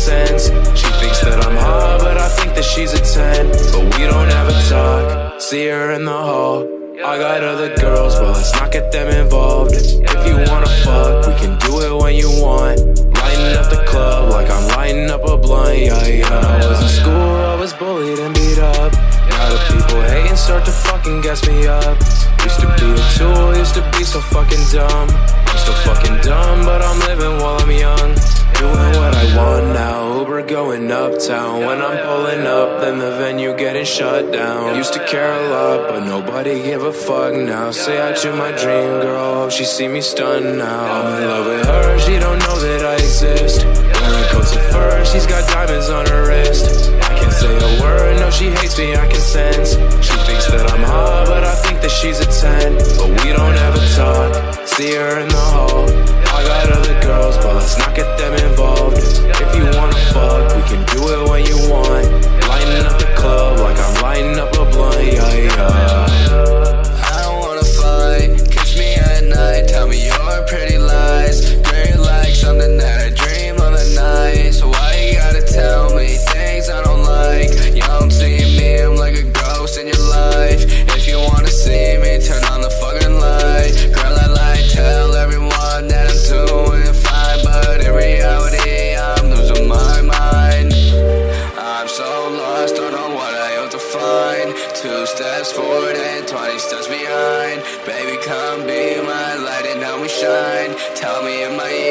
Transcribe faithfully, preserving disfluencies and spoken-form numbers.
sense. She thinks that I'm hot, but I think that she's a ten. But we don't ever talk, see her in the hall. I got other girls, but let's not get them involved. If you wanna fuck, we can do it when you want. Lighting up the club like I'm lighting up a blunt, yeah, yeah. When I was in school, I was bullied and beat up. Now the people hating start to fucking gas me up. Used to be a tool, used to be so fucking dumb. I'm still fucking dumb, but I'm living while I'm young. Doing what I want now, Uber going uptown. When I'm pulling up, then the venue getting shut down. Used to care a lot, but nobody give a fuck now. Say I choose my dream girl, hope she see me stunned now. I'm in love with her, she don't know that I exist. Wearing coats at first, she's got diamonds on her wrist. I can't say a word, no she hates me, I can sense. She thinks that I'm hot, but I think that she's a ten. But we don't ever talk, see her in the hall. I got other girls, but let's not get them involved. If you wanna fuck, we can do it when you want. Lighting up the club like I'm lighting up a blunt, yeah, yeah. I don't wanna fight, catch me at night. Tell me your pretty lies. Girl, you're like something that I dream of at night. So why you gotta tell me things I don't like? You don't see me, I'm like a ghost in your life. If you wanna see me, turn on the fucking light. Girl, I like tell everyone that I'm doing fine, but in reality, I'm losing my mind. I'm so lost, don't know what I ought to find. Two steps forward and twenty steps behind. Baby, come be my light and help me shine. Tell me, am I